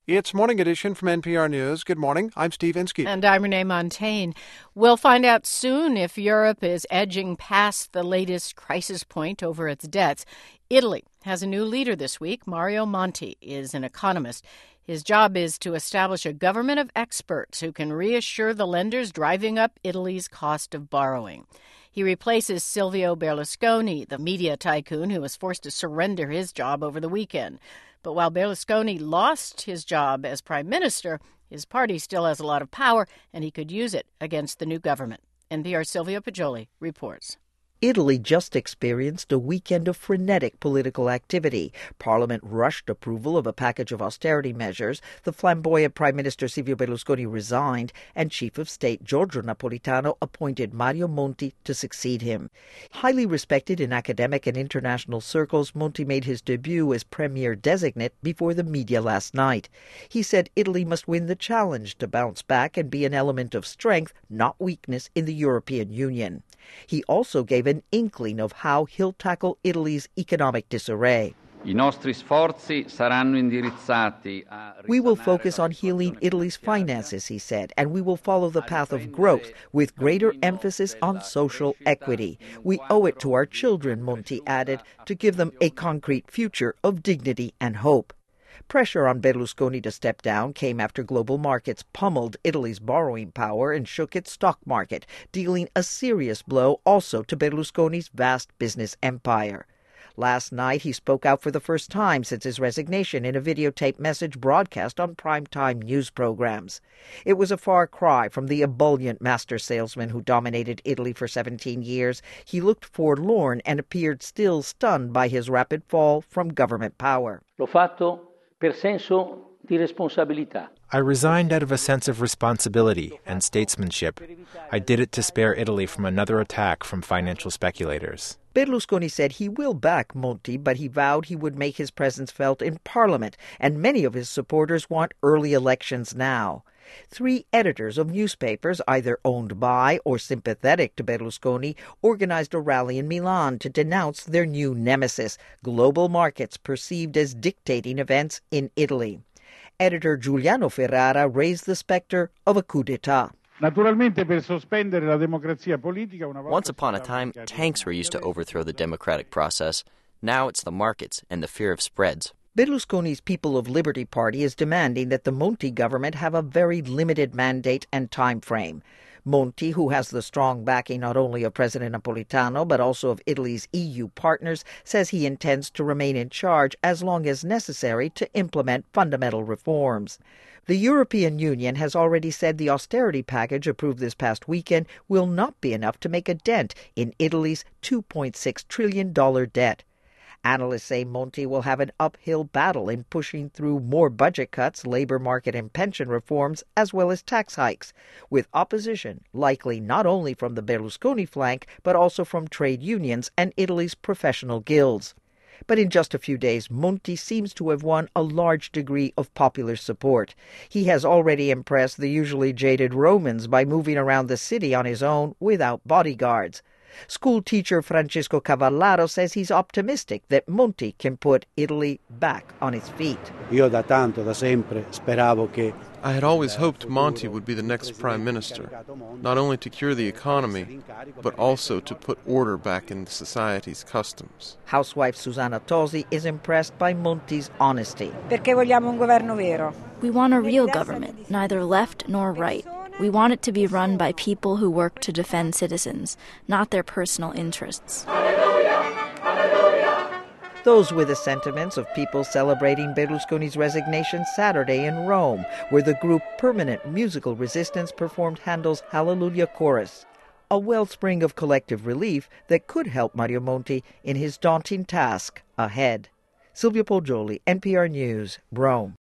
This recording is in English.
It's Morning Edition from NPR News. Good morning. I'm Steve Inskeep. And I'm Renee Montagne. We'll find out soon if Europe is edging past the latest crisis point over its debts. Italy has a new leader this week. Mario Monti is an economist. His job is to establish a government of experts who can reassure the lenders driving up Italy's cost of borrowing. He replaces Silvio Berlusconi, the media tycoon who was forced to surrender his job over the weekend. But while Berlusconi lost his job as prime minister, his party still has a lot of power, and he could use it against the new government. NPR's Silvio Poggioli reports. Italy just experienced a weekend of frenetic political activity. Parliament rushed approval of a package of austerity measures. The flamboyant Prime Minister Silvio Berlusconi resigned, and Chief of State Giorgio Napolitano appointed Mario Monti to succeed him. Highly respected in academic and international circles, Monti made his debut as premier designate before the media last night. He said Italy must win the challenge to bounce back and be an element of strength, not weakness, in the European Union. He also gave an inkling of how he'll tackle Italy's economic disarray. We will focus on healing Italy's finances, he said, and we will follow the path of growth with greater emphasis on social equity. We owe it to our children, Monti added, to give them a concrete future of dignity and hope. Pressure on Berlusconi to step down came after global markets pummeled Italy's borrowing power and shook its stock market, dealing a serious blow also to Berlusconi's vast business empire. Last night, he spoke out for the first time since his resignation in a videotaped message broadcast on primetime news programs. It was a far cry from the ebullient master salesman who dominated Italy for 17 years. He looked forlorn and appeared still stunned by his rapid fall from government power. L'ho fatto per senso di responsabilità. I resigned out of a sense of responsibility and statesmanship. I did it to spare Italy from another attack from financial speculators. Berlusconi said he will back Monti, but he vowed he would make his presence felt in Parliament, and many of his supporters want early elections now. 3 editors of newspapers, either owned by or sympathetic to Berlusconi, organized a rally in Milan to denounce their new nemesis, global markets perceived as dictating events in Italy. Editor Giuliano Ferrara raised the specter of a coup d'etat. Once upon a time, tanks were used to overthrow the democratic process. Now it's the markets and the fear of spreads. Berlusconi's People of Liberty Party is demanding that the Monti government have a very limited mandate and time frame. Monti, who has the strong backing not only of President Napolitano but also of Italy's EU partners, says he intends to remain in charge as long as necessary to implement fundamental reforms. The European Union has already said the austerity package approved this past weekend will not be enough to make a dent in Italy's $2.6 trillion debt. Analysts say Monti will have an uphill battle in pushing through more budget cuts, labor market and pension reforms, as well as tax hikes, with opposition likely not only from the Berlusconi flank, but also from trade unions and Italy's professional guilds. But in just a few days, Monti seems to have won a large degree of popular support. He has already impressed the usually jaded Romans by moving around the city on his own without bodyguards. School teacher Francesco Cavallaro says he's optimistic that Monti can put Italy back on its feet. I had always hoped Monti would be the next prime minister, not only to cure the economy, but also to put order back in society's customs. Housewife Susanna Tosi is impressed by Monti's honesty. We want a real government, neither left nor right. We want it to be run by people who work to defend citizens, not their personal interests. Those were the sentiments of people celebrating Berlusconi's resignation Saturday in Rome, where the group Permanent Musical Resistance performed Handel's Hallelujah Chorus, a wellspring of collective relief that could help Mario Monti in his daunting task ahead. Silvio Poggioli, NPR News, Rome.